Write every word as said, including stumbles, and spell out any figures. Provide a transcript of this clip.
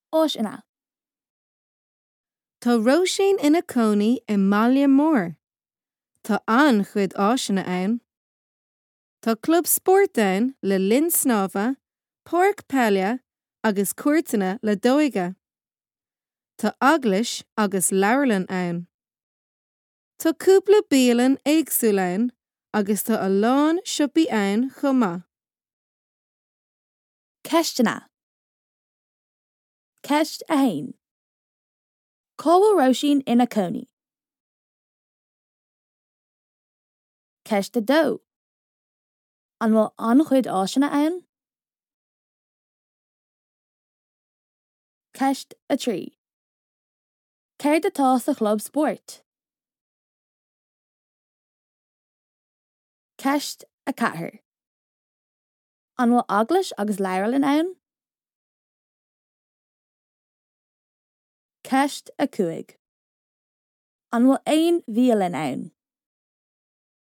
Áisina. Tá Roisin ina cónaí I Mbaile Mór. Tá an chuid áisina ann. Tá club sport ann le linn snámha, páirc peile agus cuairteanna le dóige. Tá eaglas agus leabharlann ann. Tá cúpla bialann éagsúil ann agus tá a lán siopaí ann chomh maith. Ceistena. Ceist a hain. Cóhfuil Roisin ina cónaí. Ceist a dó. An bhfuil an chuid áisina ann. Ceist a trí. Céir atá sa chlub sport. Ceist a cathair. An bhfuil eaglas agus leabharlann ann. Ceist a cuaig. An bhfuil aon bhíolann ann.